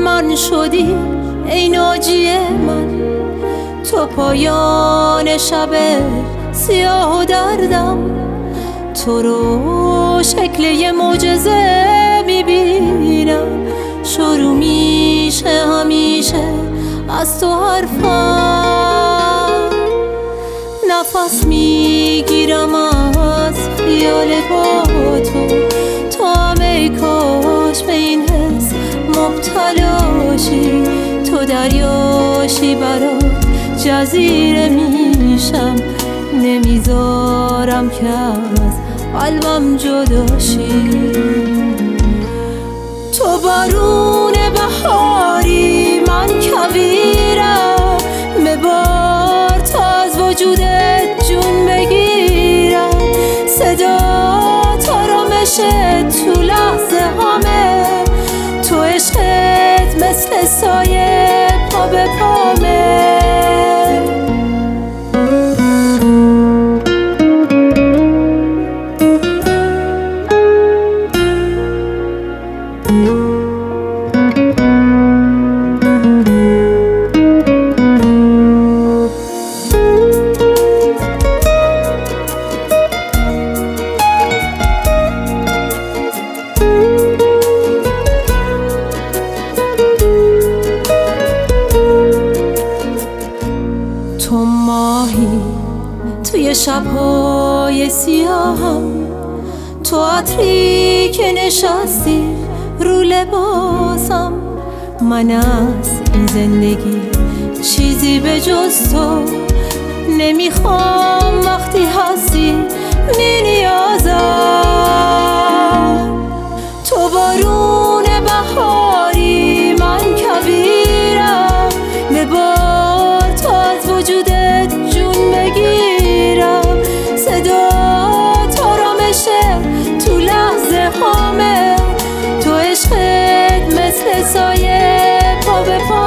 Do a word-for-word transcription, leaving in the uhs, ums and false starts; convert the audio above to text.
من شدی ای ناجی من، تو پایان شب سیاه و دردم، تو رو شکل یه معجزه میبینم. شروع میشه همیشه از تو حرفم، نفس میگیرم از خیال با تو. تو هم ای کاش به این حس مبتلاشی، تو دریاشی برات جزیره میشم، نمیذارم که از قلبم جداشی. تو بارون بهاری من کویرم، ببار تا از وجودت جون بگیرم. صدا آرامشه تو لحظه همه، تو عشقت مثل سایه پا به پامه. تو ماهی توی شب‌های سیاهم، تو عطری که نشستی رو لباسم. من از این زندگی چیزی به جز تو نمیخوام، وقتی هستی بی نیازم. تو بارون بهاری من کویرم، ببار تا از وجودت جون بگیرم. صدا آرامشه تو لحظه هامه، تو عشقت مثل سایه پا به پا